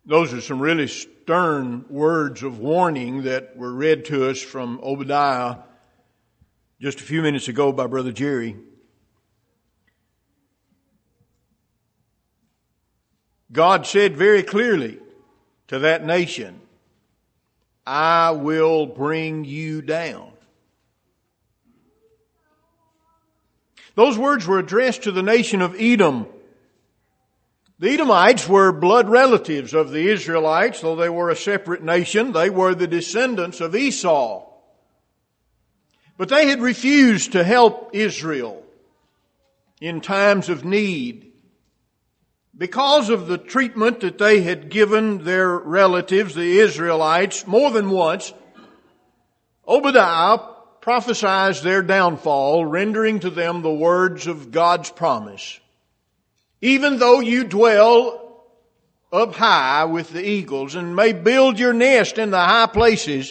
Those are some really stern words of warning that were read to us from Obadiah just a few minutes ago by Brother Jerry. God said very clearly to that nation, I will bring you down. Those words were addressed to the nation of Edom. The Edomites were blood relatives of the Israelites, though they were a separate nation. They were the descendants of Esau. But they had refused to help Israel in times of need. Because of the treatment that they had given their relatives, the Israelites, more than once, Obadiah prophesied their downfall, rendering to them the words of God's promise. Even though you dwell up high with the eagles and may build your nest in the high places,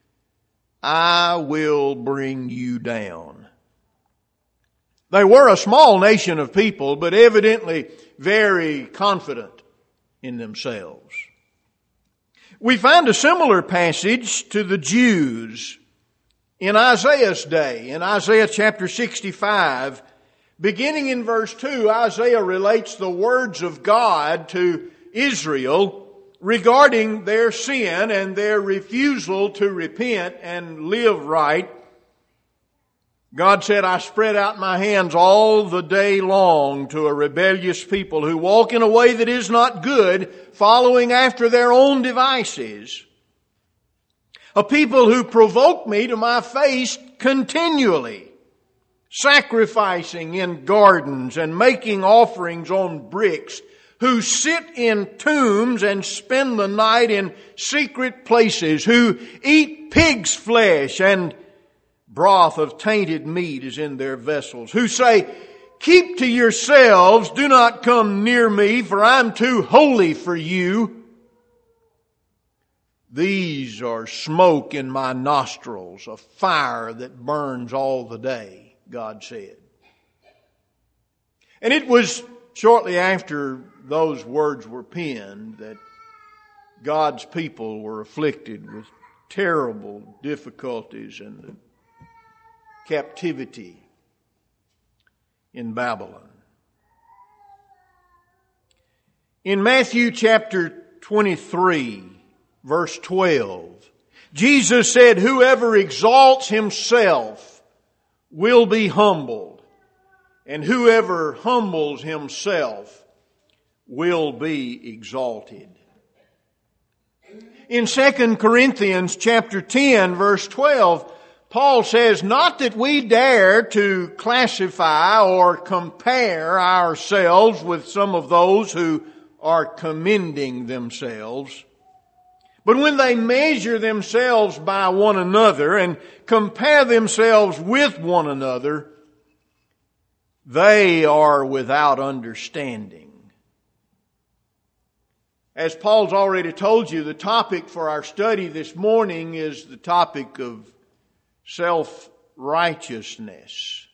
I will bring you down. They were a small nation of people, but evidently very confident in themselves. We find a similar passage to the Jews in Isaiah's day. In Isaiah chapter 65, beginning in verse 2, Isaiah relates the words of God to Israel regarding their sin and their refusal to repent and live right. God said, I spread out my hands all the day long to a rebellious people who walk in a way that is not good, following after their own devices. A people who provoke me to my face continually, sacrificing in gardens and making offerings on bricks, who sit in tombs and spend the night in secret places, who eat pig's flesh and broth of tainted meat is in their vessels, who say, keep to yourselves, do not come near me, for I'm too holy for you. These are smoke in my nostrils, a fire that burns all the day, God said. And it was shortly after those words were penned that God's people were afflicted with terrible difficulties and the captivity in Babylon. In Matthew chapter 23, verse 12, Jesus said, whoever exalts himself will be humbled, and whoever humbles himself will be exalted. In 2 Corinthians chapter 10, verse 12, Paul says, not that we dare to classify or compare ourselves with some of those who are commending themselves, but when they measure themselves by one another and compare themselves with one another, they are without understanding. As Paul's already told you, the topic for our study this morning is the topic of self-righteousness.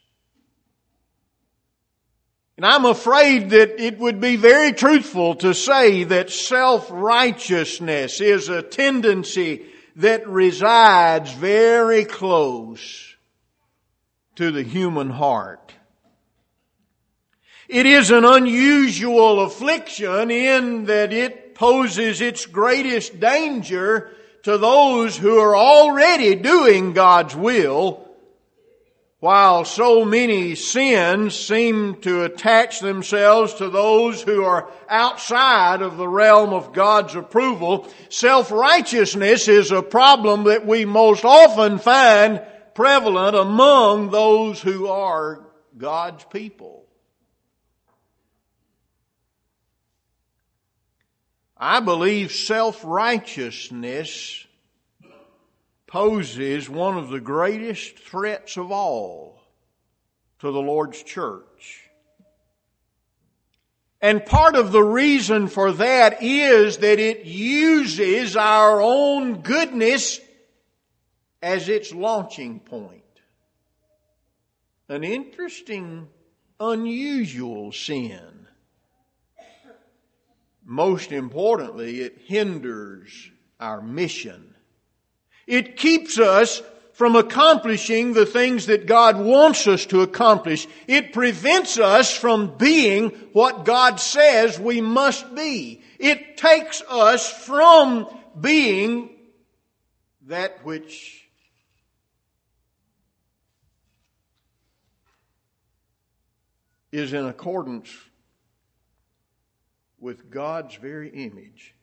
And I'm afraid that it would be very truthful to say that self-righteousness is a tendency that resides very close to the human heart. It is an unusual affliction in that it poses its greatest danger to those who are already doing God's will, while so many sins seem to attach themselves to those who are outside of the realm of God's approval. Self-righteousness is a problem that we most often find prevalent among those who are God's people. I believe self-righteousness poses one of the greatest threats of all to the Lord's church. And part of the reason for that is that it uses our own goodness as its launching point. An interesting, unusual sin. most importantly, it hinders our mission. It keeps us from accomplishing the things that God wants us to accomplish. It prevents us from being what God says we must be. It takes us from being that which is in accordance with God's very image.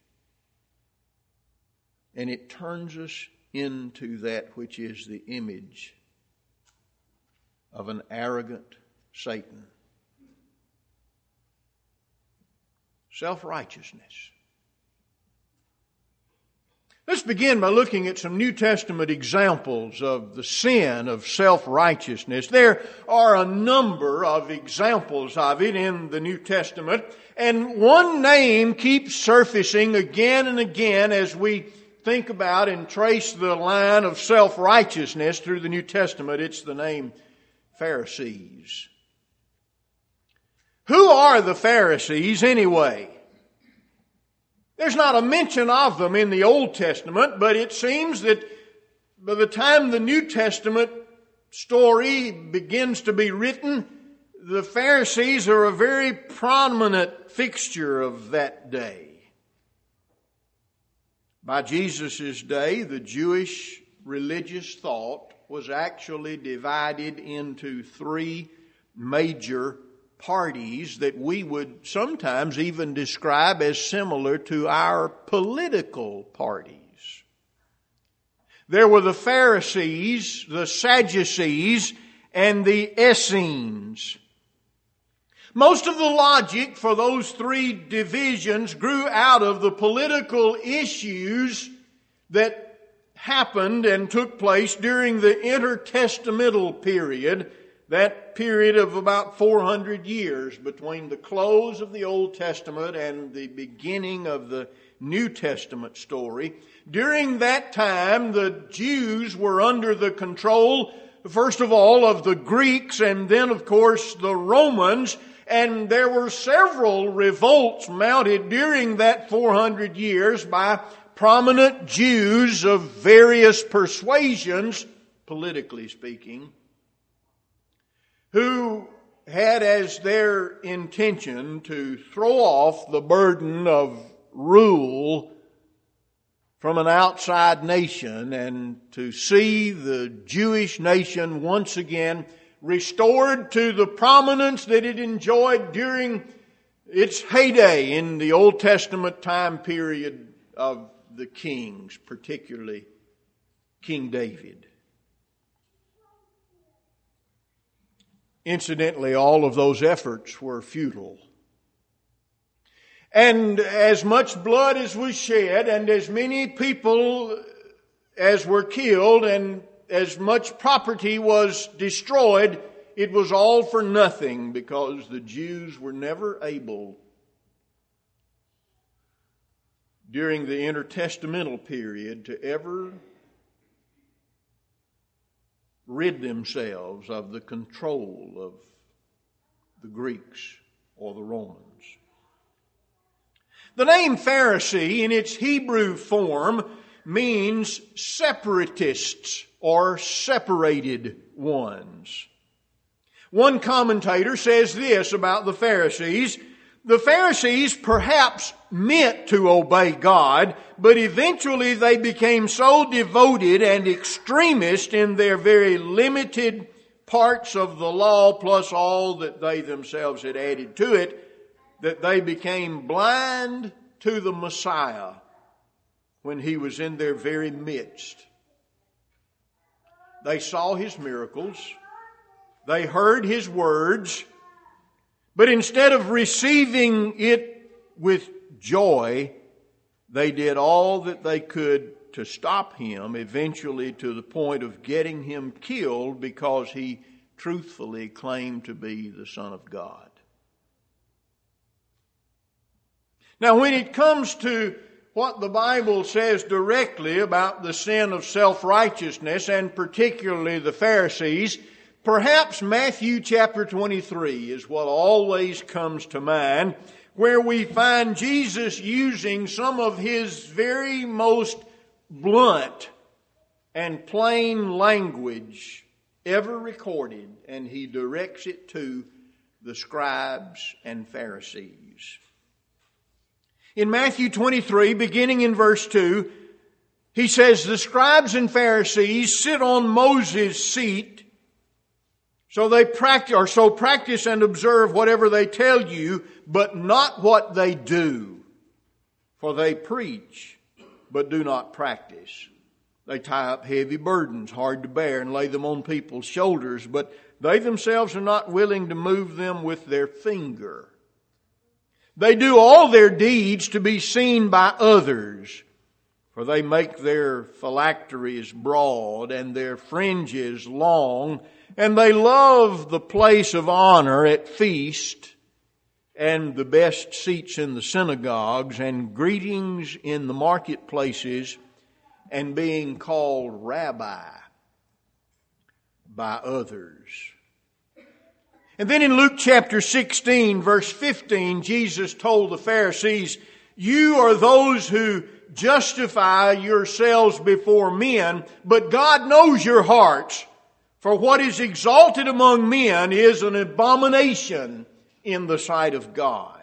And it turns us into that which is the image of an arrogant Satan. Self-righteousness. Let's begin by looking at some New Testament examples of the sin of self-righteousness. There are a number of examples of it in the New Testament, and one name keeps surfacing again and again as we think about and trace the line of self-righteousness through the New Testament. It's the name Pharisees. Who are the Pharisees anyway? There's not a mention of them in the Old Testament, but it seems that by the time the New Testament story begins to be written, the Pharisees are a very prominent fixture of that day. By Jesus' day, the Jewish religious thought was actually divided into three major parties that we would sometimes even describe as similar to our political parties. There were the Pharisees, the Sadducees, and the Essenes. Most of the logic for those three divisions grew out of the political issues that happened and took place during the intertestamental period, that period of about 400 years between the close of the Old Testament and the beginning of the New Testament story. During that time, the Jews were under the control, first of all, of the Greeks and then, of course, the Romans. And there were several revolts mounted during that 400 years by prominent Jews of various persuasions, politically speaking, who had as their intention to throw off the burden of rule from an outside nation and to see the Jewish nation once again restored to the prominence that it enjoyed during its heyday in the Old Testament time period of the kings, particularly King David. Incidentally, all of those efforts were futile. And as much blood as was shed and as many people as were killed and as much property was destroyed, it was all for nothing because the Jews were never able during the intertestamental period to ever rid themselves of the control of the Greeks or the Romans. The name Pharisee in its Hebrew form means separatists or separated ones. One commentator says this about the Pharisees: the Pharisees perhaps meant to obey God, but eventually they became so devoted and extremist in their very limited parts of the law, plus all that they themselves had added to it, that they became blind to the Messiah when He was in their very midst. They saw His miracles. They heard His words. But instead of receiving it with joy, they did all that they could to stop Him, eventually to the point of getting Him killed because He truthfully claimed to be the Son of God. Now, when it comes to what the Bible says directly about the sin of self-righteousness, and particularly the Pharisees, perhaps Matthew chapter 23 is what always comes to mind where we find Jesus using some of His very most blunt and plain language ever recorded, and He directs it to the scribes and Pharisees. In Matthew 23, beginning in verse 2, He says, "The scribes and Pharisees sit on Moses' seat, so practice and observe whatever they tell you, but not what they do. For they preach, but do not practice. They tie up heavy burdens, hard to bear, and lay them on people's shoulders, but they themselves are not willing to move them with their finger. They do all their deeds to be seen by others, for they make their phylacteries broad and their fringes long, and they love the place of honor at feast and the best seats in the synagogues and greetings in the marketplaces and being called rabbi by others." And then in Luke chapter 16, verse 15, Jesus told the Pharisees, "You are those who justify yourselves before men, but God knows your hearts. For what is exalted among men is an abomination in the sight of God."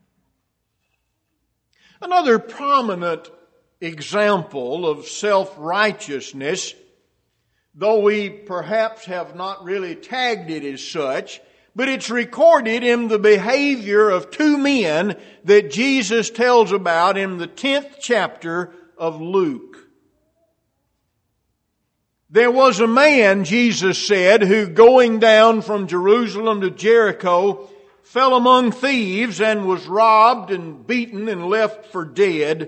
Another prominent example of self-righteousness, though we perhaps have not really tagged it as such, but it's recorded in the behavior of two men that Jesus tells about in the 10th chapter of Luke. There was a man, Jesus said, who going down from Jerusalem to Jericho fell among thieves and was robbed and beaten and left for dead.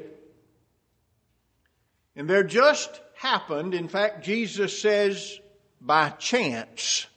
And there just happened, in fact, Jesus says, by chance,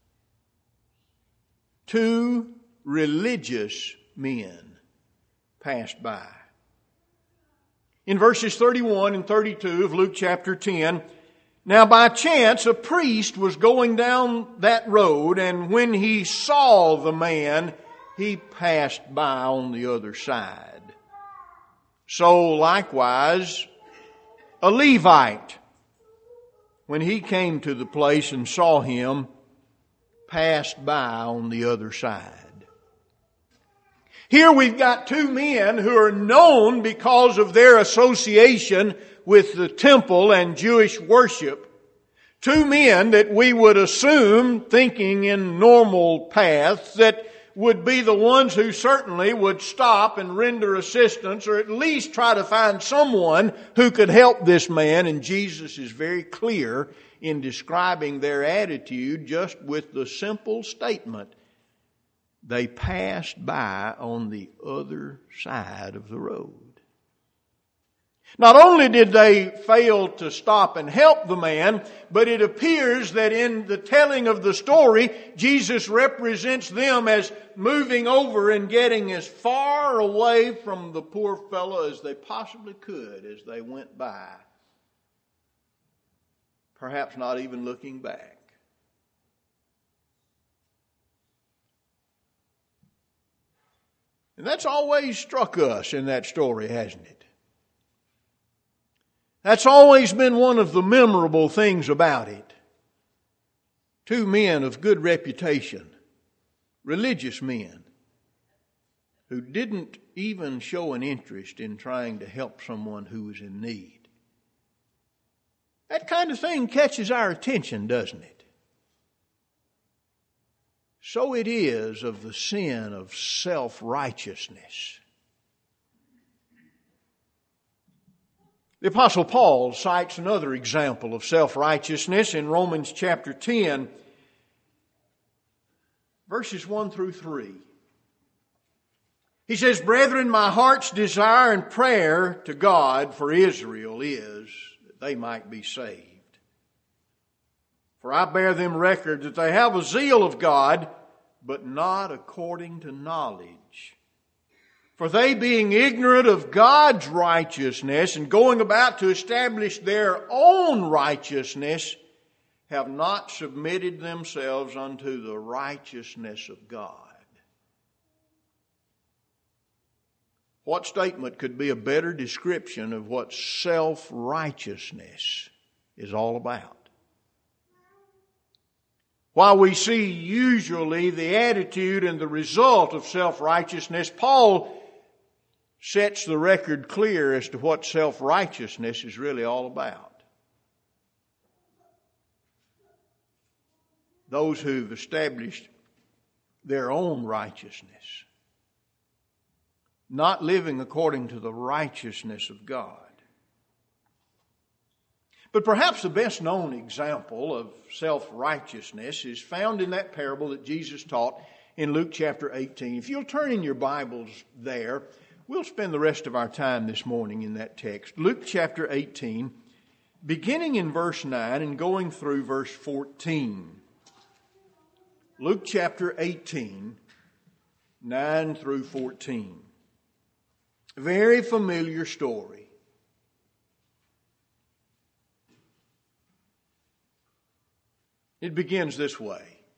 two religious men passed by. In verses 31 and 32 of Luke chapter 10, "Now by chance a priest was going down that road, and when he saw the man, he passed by on the other side. So likewise a Levite, when he came to the place and saw him, passed by on the other side." Here we've got two men who are known because of their association with the temple and Jewish worship. Two men that we would assume, thinking in normal paths, that would be the ones who certainly would stop and render assistance, or at least try to find someone who could help this man. And Jesus is very clear in describing their attitude just with the simple statement, they passed by on the other side of the road. Not only did they fail to stop and help the man, but it appears that in the telling of the story, Jesus represents them as moving over and getting as far away from the poor fellow as they possibly could as they went by. Perhaps not even looking back. And that's always struck us in that story, hasn't it? That's always been one of the memorable things about it. Two men of good reputation, religious men, who didn't even show an interest in trying to help someone who was in need. That kind of thing catches our attention, doesn't it? So it is of the sin of self-righteousness. The Apostle Paul cites another example of self-righteousness in Romans chapter 10, verses 1 through 3. He says, "Brethren, my heart's desire and prayer to God for Israel is that they might be saved. For I bear them record that they have a zeal of God, but not according to knowledge. For they, being ignorant of God's righteousness and going about to establish their own righteousness, have not submitted themselves unto the righteousness of God." What statement could be a better description of what self-righteousness is all about? While we see usually the attitude and the result of self-righteousness, Paul sets the record clear as to what self-righteousness is really all about. Those who've established their own righteousness, not living according to the righteousness of God. But perhaps the best known example of self-righteousness is found in that parable that Jesus taught in Luke chapter 18. If you'll turn in your Bibles there, we'll spend the rest of our time this morning in that text. Luke chapter 18, beginning in verse 9 and going through verse 14. Luke chapter 18, 9 through 14. A very familiar story. It begins this way.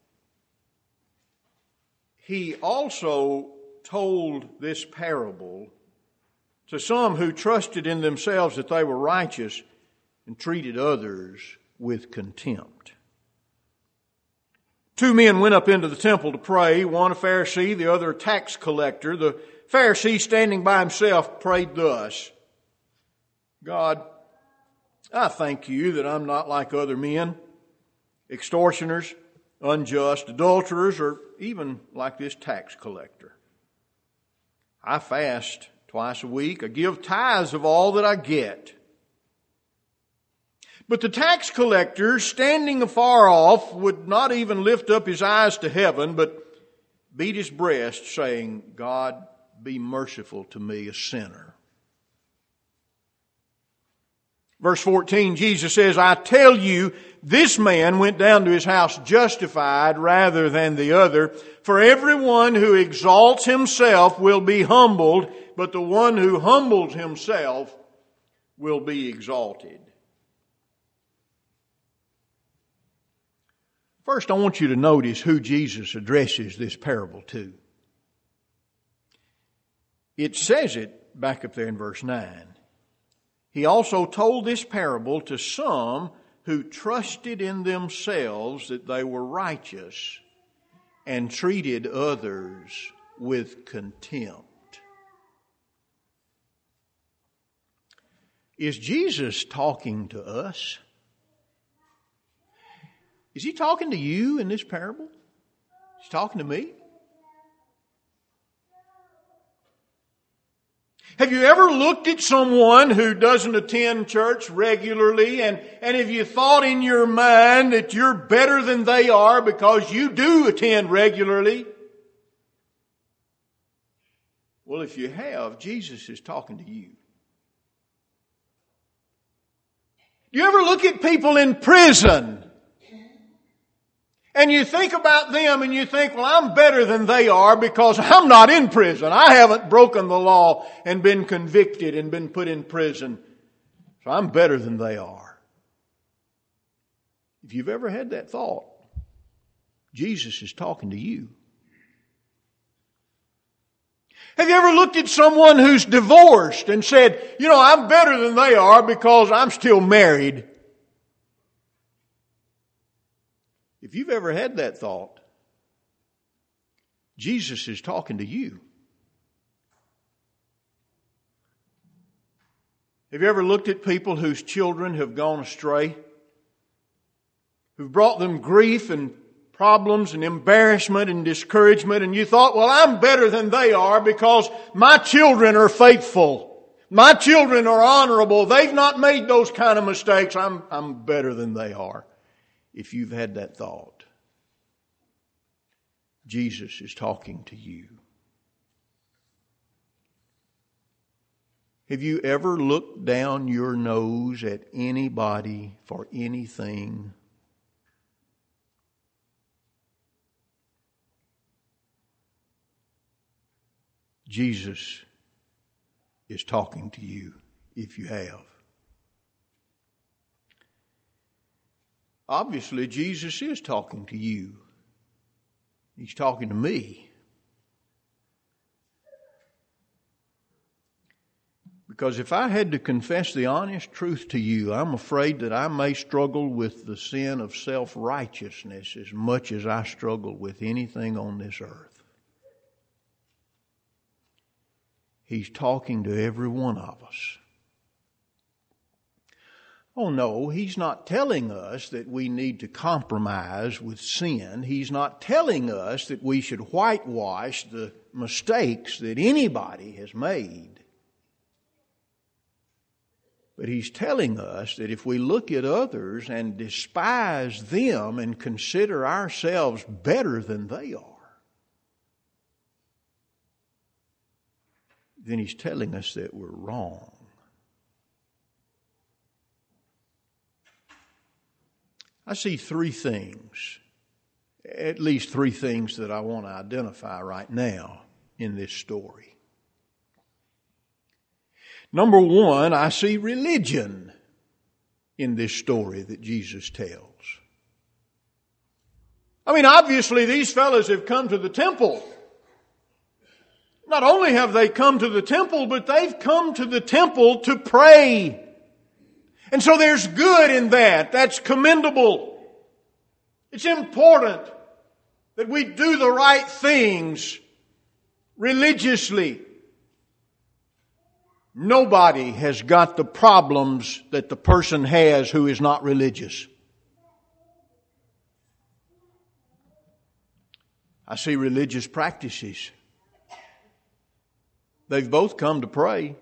He also told this parable to some who trusted in themselves that they were righteous and treated others with contempt. Two men went up into the temple to pray, one a Pharisee, the other a tax collector. The Pharisee, standing by himself, prayed thus: God, I thank you that I'm not like other men, extortioners, unjust, adulterers, or even like this tax collector. I fast twice a week. I give tithes of all that I get. But the tax collector, standing afar off, would not even lift up his eyes to heaven, but beat his breast, saying, God, be merciful to me, a sinner. Verse 14, Jesus says, I tell you, this man went down to his house justified rather than the other. For everyone who exalts himself will be humbled, but the one who humbles himself will be exalted. First, I want you to notice who Jesus addresses this parable to. It says it back up there in verse 9. He also told this parable to some who trusted in themselves that they were righteous and treated others with contempt. Is Jesus talking to us? Is he talking to you in this parable? He's talking to me? Have you ever looked at someone who doesn't attend church regularly and have you thought in your mind that you're better than they are because you do attend regularly? Well, if you have, Jesus is talking to you. Do you ever look at people in prison and you think about them and you think, well, I'm better than they are because I'm not in prison. I haven't broken the law and been convicted and been put in prison. So I'm better than they are. If you've ever had that thought, Jesus is talking to you. Have you ever looked at someone who's divorced and said, you know, I'm better than they are because I'm still married? If you've ever had that thought, Jesus is talking to you. Have you ever looked at people whose children have gone astray? Who've brought them grief and problems and embarrassment and discouragement, and you thought, well, I'm better than they are because my children are faithful. My children are honorable. They've not made those kind of mistakes. I'm better than they are. If you've had that thought, Jesus is talking to you. Have you ever looked down your nose at anybody for anything? Jesus is talking to you if you have. Obviously, Jesus is talking to you. He's talking to me. Because if I had to confess the honest truth to you, I'm afraid that I may struggle with the sin of self-righteousness as much as I struggle with anything on this earth. He's talking to every one of us. Oh no, He's not telling us that we need to compromise with sin. He's not telling us that we should whitewash the mistakes that anybody has made. But He's telling us that if we look at others and despise them and consider ourselves better than they are, then He's telling us that we're wrong. I see three things, at least three things that I want to identify right now in this story. Number one, I see religion in this story that Jesus tells. I mean, obviously these fellows have come to the temple. Not only have they come to the temple, but they've come to the temple to pray. And so there's good in that. That's commendable. It's important that we do the right things religiously. Nobody has got the problems that the person has who is not religious. I see religious practices. They've both come to pray.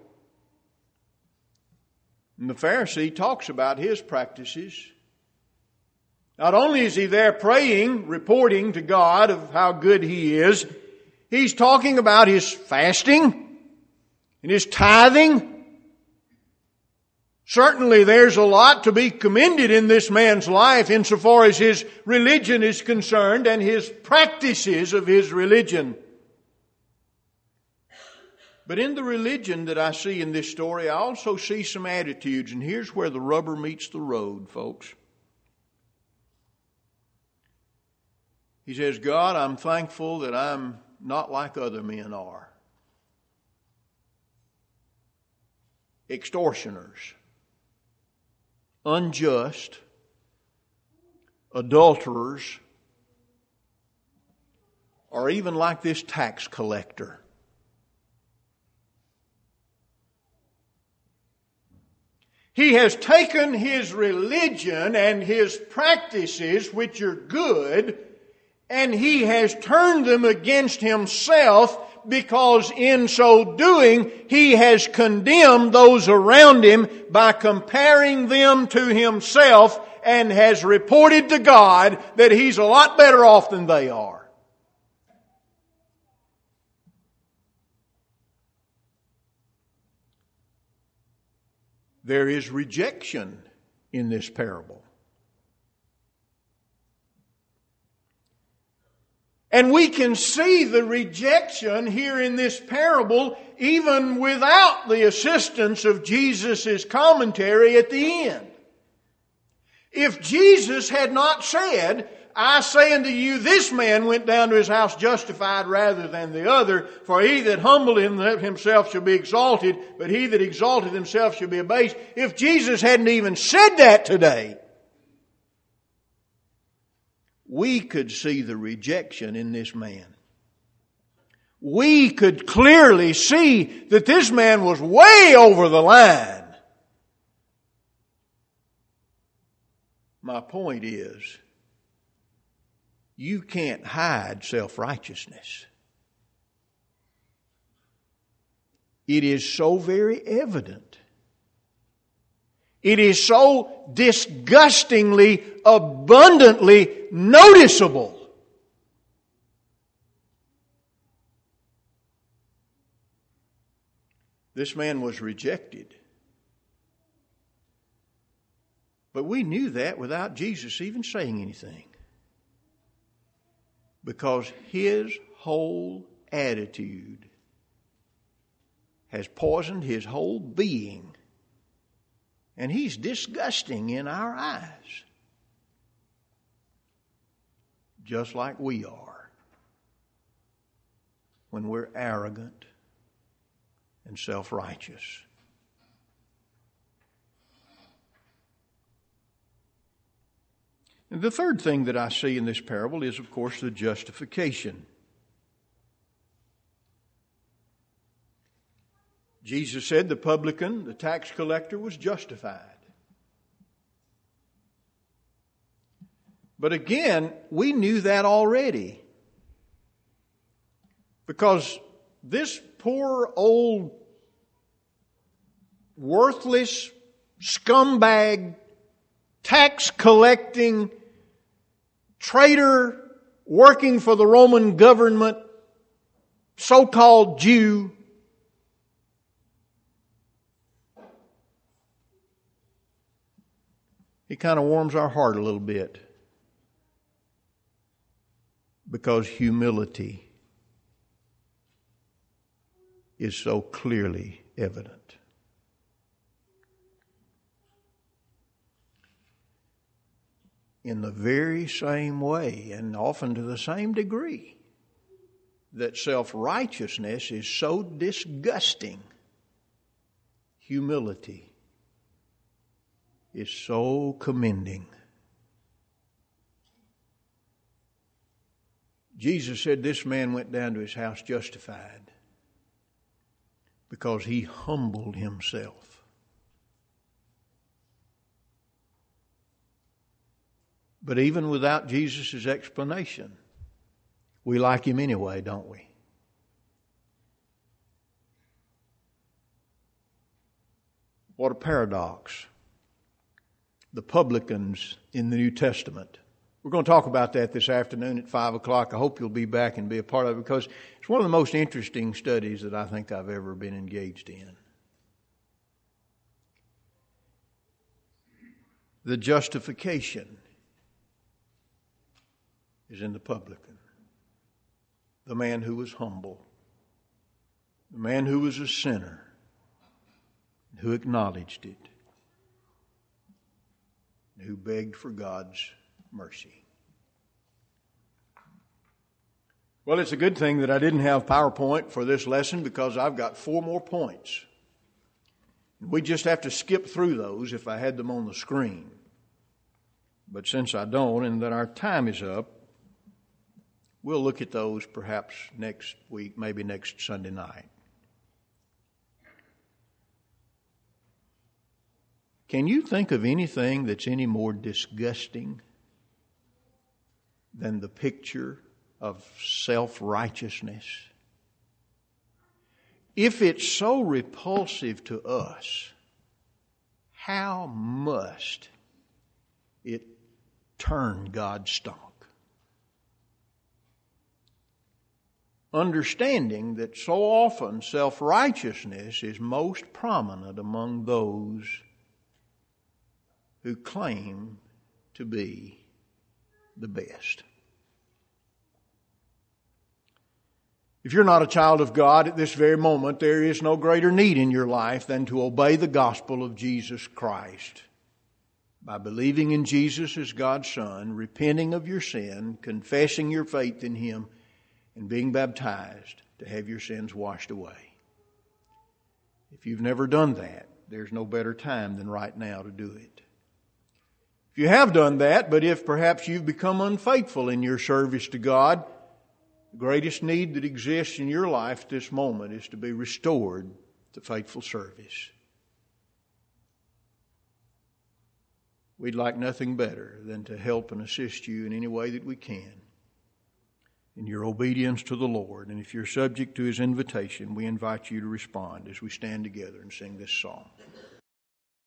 And the Pharisee talks about his practices. Not only is he there praying, reporting to God of how good he is, he's talking about his fasting and his tithing. Certainly there's a lot to be commended in this man's life insofar as his religion is concerned and his practices of his religion. But in the religion that I see in this story, I also see some attitudes, and here's where the rubber meets the road, folks. He says, God, I'm thankful that I'm not like other men are. Extortioners, unjust, adulterers, or even like this tax collector. He has taken his religion and his practices, which are good, and he has turned them against himself, because in so doing, he has condemned those around him by comparing them to himself, and has reported to God that he's a lot better off than they are. There is rejection in this parable. And we can see the rejection here in this parable even without the assistance of Jesus' commentary at the end. If Jesus had not said, I say unto you, this man went down to his house justified rather than the other, for he that humbled himself shall be exalted, but he that exalted himself shall be abased. If Jesus hadn't even said that today, we could see the rejection in this man. We could clearly see that this man was way over the line. My point is, you can't hide self-righteousness. It is so very evident. It is so disgustingly, abundantly noticeable. This man was rejected. But we knew that without Jesus even saying anything. Because his whole attitude has poisoned his whole being. And he's disgusting in our eyes. Just like we are when we're arrogant and self-righteous. And the third thing that I see in this parable is, of course, the justification. Jesus said the publican, the tax collector, was justified. But again, we knew that already. Because this poor old worthless scumbag, tax collecting, traitor working for the Roman government, so-called Jew, he kind of warms our heart a little bit. Because humility is so clearly evident. In the very same way, and often to the same degree, that self-righteousness is so disgusting, humility is so commending. Jesus said this man went down to his house justified because he humbled himself. But even without Jesus' explanation, we like him anyway, don't we? What a paradox. The publicans in the New Testament. We're going to talk about that this afternoon at 5 o'clock. I hope you'll be back and be a part of it because it's one of the most interesting studies that I think I've ever been engaged in. The justification is in the publican, the man who was humble, the man who was a sinner, who acknowledged it, who begged for God's mercy. Well, it's a good thing that I didn't have PowerPoint for this lesson because I've got 4 more points. We just have to skip through those if I had them on the screen. But since I don't and that our time is up, we'll look at those perhaps next week, maybe next Sunday night. Can you think of anything that's any more disgusting than the picture of self-righteousness? If it's so repulsive to us, how must it turn God's stomach? Understanding that so often self-righteousness is most prominent among those who claim to be the best. If you're not a child of God at this very moment, there is no greater need in your life than to obey the gospel of Jesus Christ. By believing in Jesus as God's Son, repenting of your sin, confessing your faith in Him, and being baptized to have your sins washed away. If you've never done that, there's no better time than right now to do it. If you have done that, but if perhaps you've become unfaithful in your service to God, the greatest need that exists in your life at this moment is to be restored to faithful service. We'd like nothing better than to help and assist you in any way that we can in your obedience to the Lord. And if you're subject to His invitation, we invite you to respond as we stand together and sing this song.